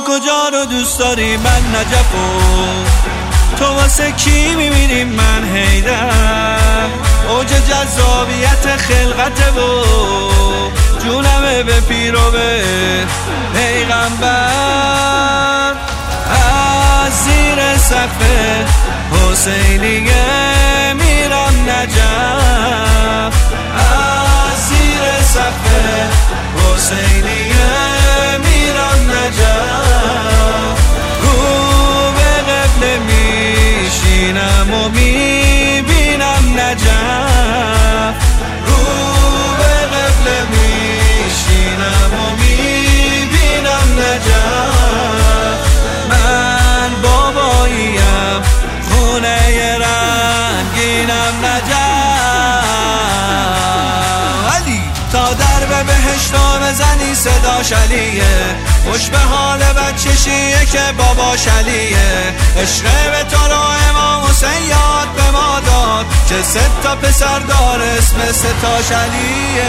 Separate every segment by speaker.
Speaker 1: کجا رو دوست داری من نجفو، تو واسه کی میمیری من حیدر، اوج جذابیت خلقته و جونمه به پیر و به پیغمبر. از زیر سقف حسینیه میرم نجف، از زیر سقف حسینیه میرم نجف، رو به قبله میشینم و میبینم نجف، رو به قبله میشینم و میبینم نجف. من باباییم خونه رنگینم نجف، علی تا درب بهشتو بزنی صداش علیه، خوش به حال بچشیه که باباش علیه، عشق به تو رو امام حسین یاد به ما داد که 3 تا پسر دار اسم 3 تاش علیه.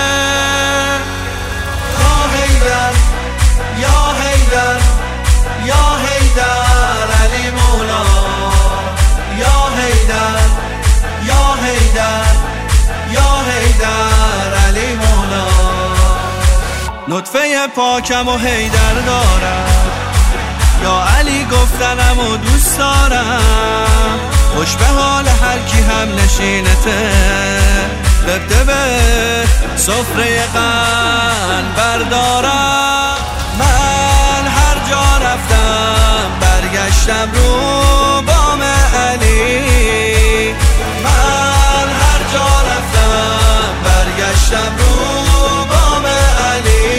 Speaker 1: یا حیدر یا حیدر یا حیدر علی مولا، یا حیدر یا حیدر یا حیدر علی مولا. نطفه پاکم و حیدر دارم، یا علی گفتنم و دوست دارم، خوش به حال هر کی هم نشینته، ببده به سفره قند بردارم. من هر جا رفتم برگشتم رو بام علی، من هر جا رفتم برگشتم رو بام علی.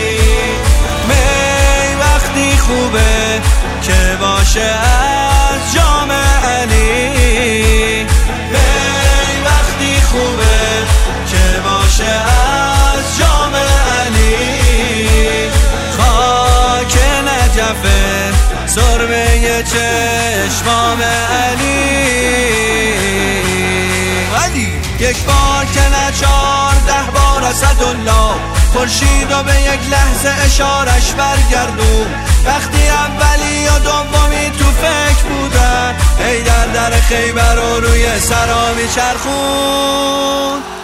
Speaker 1: می وقتی خوبه که باشه از جام علی، می وقتی خوبه که باشه از جام علی. خاک نجفه سرمه چشمام علی، علی یک بار که نه 14 بار اسدالله، خورشید رو به یک لحظه اشارش برگردون، وقتی اولی و دومی تو فکر بودن، حیدر در خیبر رو روی سرا میچرخون.